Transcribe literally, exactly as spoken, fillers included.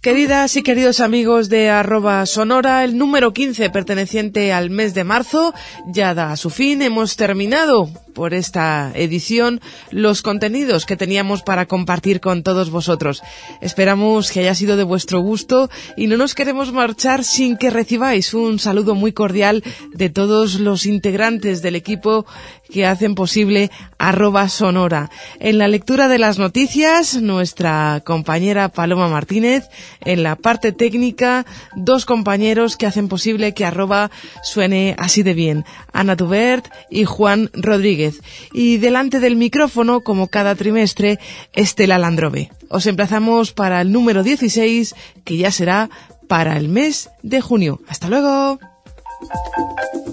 Queridas y queridos amigos de arroba sonora, el número quince perteneciente al mes de marzo ya da a su fin. Hemos terminado por esta edición los contenidos que teníamos para compartir con todos vosotros. Esperamos que haya sido de vuestro gusto y no nos queremos marchar sin que recibáis un saludo muy cordial de todos los integrantes del equipo que hacen posible arroba sonora. En la lectura de las noticias, nuestra compañera Paloma Martínez. En la parte técnica, dos compañeros que hacen posible que arroba suene así de bien, Ana Tubert y Juan Rodríguez. Y delante del micrófono, como cada trimestre, Estela Landrove. Os emplazamos para el número dieciséis, que ya será para el mes de junio. ¡Hasta luego!